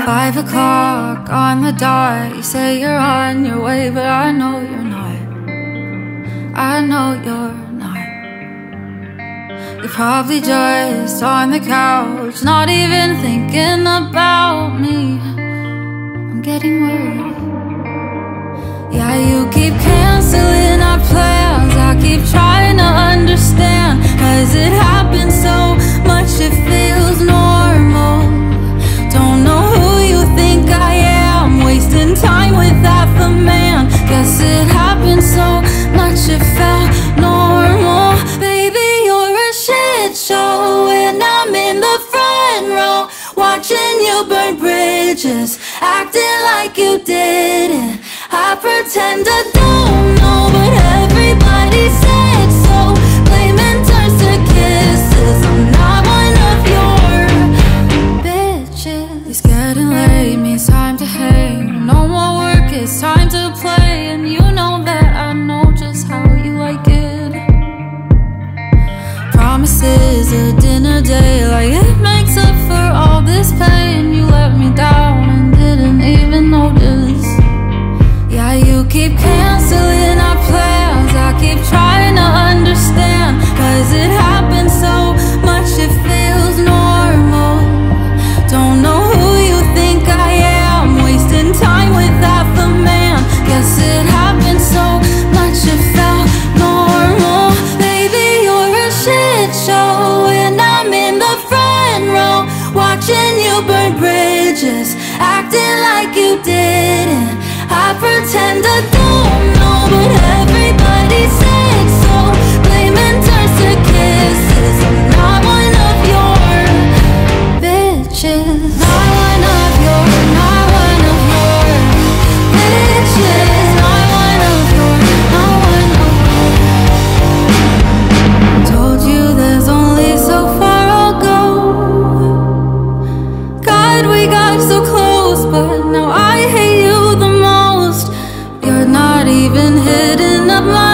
5 o'clock on the dot. You say you're on your way, but I know you're not. I know you're not. You're probably just on the couch, not even thinking about me. I'm getting worried. Yeah, you keep canceling our plans. I keep trying to understand, 'cause it happens so much it feels normal. Don't know who you think I am, wasting time with half a man. Guess it happened so much it felt normal. Baby, you're a shit show, and I'm in the front row, watching you burn bridges, acting like you didn't. I pretend I don't know, but everybody said so. Blaming turns to kisses. I'm not one of your bitches. It's getting late, means time to hang. No more work, it's time to play. And you know that I know just how you like it. Promises a dinner date, like it makes up for all this pain. You let me down and didn't even notice. Yeah, you keep canceling our plans. I keep trying to understand, 'cause it happens so much it feels normal. Don't know who you think I am, wasting time with half a man. Guess it happened so much it felt normal. Baby, you're a shit show, and I'm in the front row, watching you burn bridges, acting like you didn't. I pretend I don't know, but everybody said so. Blaming turns to kisses. I'm not one of your bitches. Not one of your, not one of your bitches. Not one of your, not one of your. Told you there's only so far I'll go. God, we got so close, but now I hate you the most. You're not even hitting up my